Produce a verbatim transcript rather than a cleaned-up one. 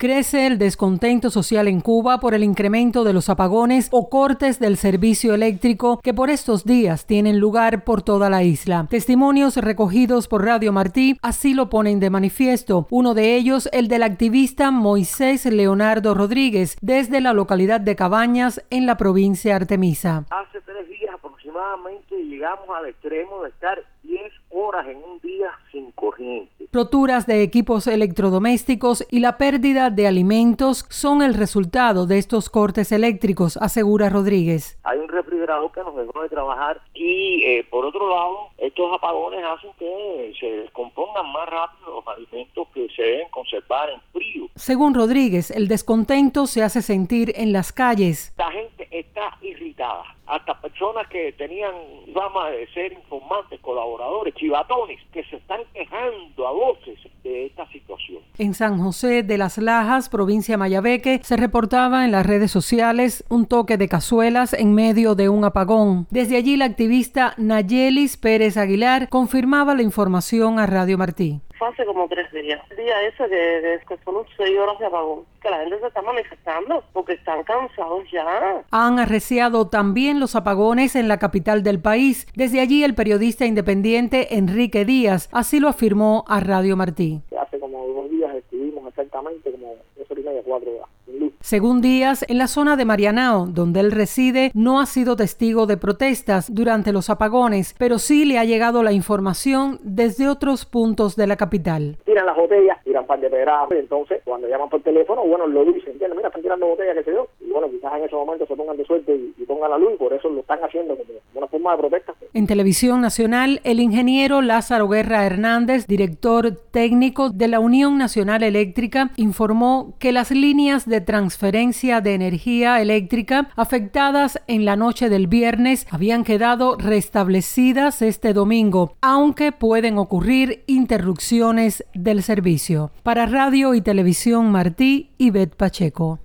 Crece el descontento social en Cuba por el incremento de los apagones o cortes del servicio eléctrico que por estos días tienen lugar por toda la isla. Testimonios recogidos por Radio Martí así lo ponen de manifiesto. Uno de ellos, el del activista Moisés Leonardo Rodríguez, desde la localidad de Cabañas, en la provincia de Artemisa. Hace tres días aproximadamente llegamos al extremo de estar diez horas en un día sin corriente. Roturas de equipos electrodomésticos y la pérdida de alimentos son el resultado de estos cortes eléctricos, asegura Rodríguez. Hay un refrigerador que nos dejó de trabajar y eh, por otro lado, estos apagones hacen que se descompongan más rápido los alimentos que se deben conservar en frío. Según Rodríguez, el descontento se hace sentir en las calles. La gente está irritada. Hasta personas que tenían fama de ser informantes, colaboradores, chivatones, que se están quejando a voces de esta situación. En San José de las Lajas, provincia de Mayabeque, se reportaba en las redes sociales un toque de cazuelas en medio de un apagón. Desde allí, la activista Nayelis Pérez Aguilar confirmaba la información a Radio Martí. Fue hace como tres días. El día ese que, que fueron seis horas de apagón. Que la gente se está manifestando porque están cansados ya. Han arreciado también los apagones en la capital del país. Desde allí, el periodista independiente Enrique Díaz así lo afirmó a Radio Martí. Hace como dos días estuvimos exactamente como tres horas y media, cuatro horas. Según Díaz, en la zona de Marianao, donde él reside, no ha sido testigo de protestas durante los apagones, pero sí le ha llegado la información desde otros puntos de la capital. Tiran las botellas, tiran par de pedradas, entonces cuando llaman por teléfono, bueno, lo dicen, ¿entiendes? Mira, están tirando botellas, qué sé yo, y bueno, quizás en ese momento se pongan de suerte y, y pongan la luz, y por eso lo están haciendo como una forma de protesta. En Televisión Nacional, el ingeniero Lázaro Guerra Hernández, director técnico de la Unión Nacional Eléctrica, informó que las líneas de transferencia de energía eléctrica afectadas en la noche del viernes habían quedado restablecidas este domingo, aunque pueden ocurrir interrupciones del servicio. Para Radio y Televisión Martí, Ivette Pacheco.